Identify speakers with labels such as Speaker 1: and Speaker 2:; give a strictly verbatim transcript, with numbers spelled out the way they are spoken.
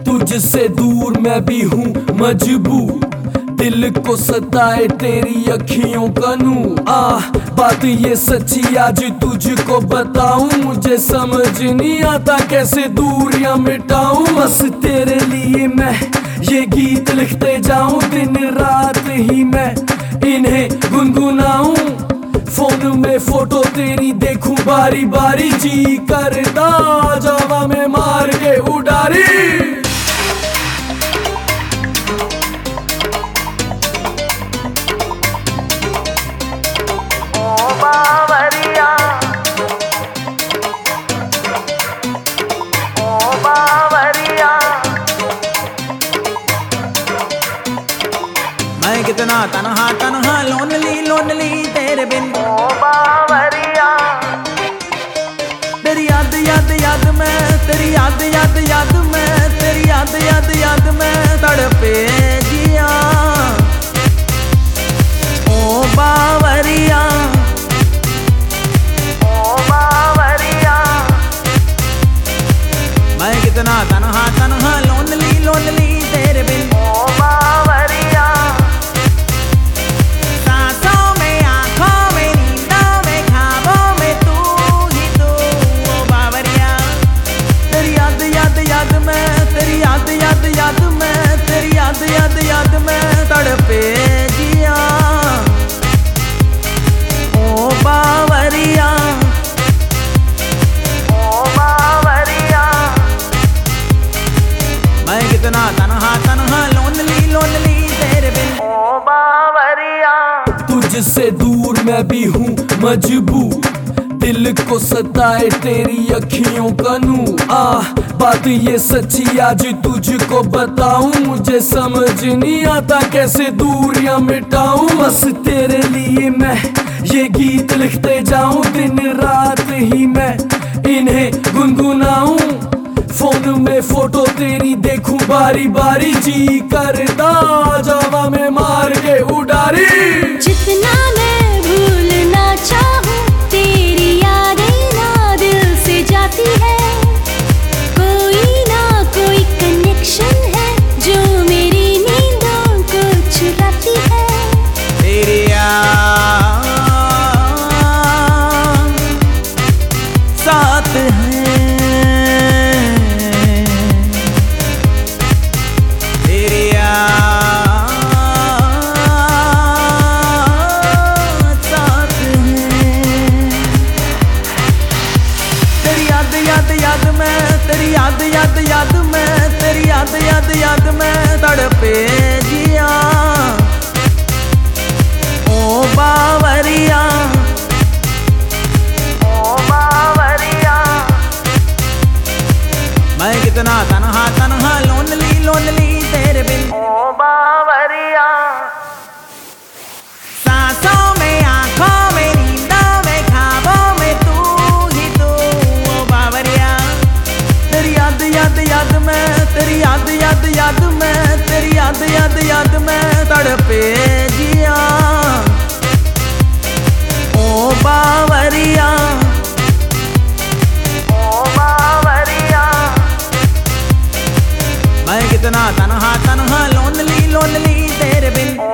Speaker 1: तुझसे दूर मैं भी हूँ मजबूर, दिल को सताए तेरी अखियों का नूर। आ बात ये सच्ची आज तुझको बताऊं, मुझे समझ नहीं आता कैसे दूरियां मिटाऊं। बस तेरे लिए मैं ये गीत लिखते जाऊं, दिन रात ही मैं इन्हें गुनगुनाऊं। फोन में फोटो तेरी देखूं बारी बारी, जी करता जावा में मार के उडारी।
Speaker 2: मैं कितना तन्हा तन्हा लोनली लोनली तेरे बिन ओ बावरिया। तेरी याद याद याद में, तेरी याद याद याद में, तेरी याद याद याद में तड़पे जिया ओ बावरिया, ओ बावरिया। मैं कितना तन्हा तन्हा लोनली लोनली तेरे बिन ओ बावरिया। याद याद याद में तड़पे जिया ओ बावरिया, ओ बावरिया। मैं कितना तन्हा तन्हा लोनली लोनली तेरे बिन ओ बावरिया।
Speaker 1: तुझसे दूर मैं भी हूँ मजबूर, दिल को सताए तेरी अखियों का नूर। आ बात ये सच्ची आज तुझको बताऊं, मुझे समझ नहीं आता कैसे दूरियां मिटाऊं। बस तेरे लिए मैं ये गीत लिखते जाऊं, दिन रात ही मैं इन्हें गुनगुनाऊं। फोन में फोटो तेरी देखूं बारी बारी, जी करता जावा में मार के उडारी।
Speaker 3: जितना मैं भूलना चाहूं तेरी यादें ना दिल से जाती है, कोई ना कोई कनेक्शन है जो मेरी नींदों को चुराती है।
Speaker 2: तेरी याद साथ है, तेरी याद साथ है। तेरी याद याद याद में, तेरी याद याद याद में, तेरी याद याद याद में तड़पे जिया ओ बावरिया, ओ बावरिया। मैं कितना तन्हा तन्हा लोनली लोनली तेरे बिन ओ बावरिया। सांसों में आंखों में नींदों में ख्वाबों में तू ही तू ओ बावरिया। तेरी याद याद याद में, तेरी याद याद याद में, तेरी याद याद याद में तड़पे जिया ओ बावरिया, ओ बावरिया। मैं कितना तन्हा तन्हा लोनली लोनली तेरे बिन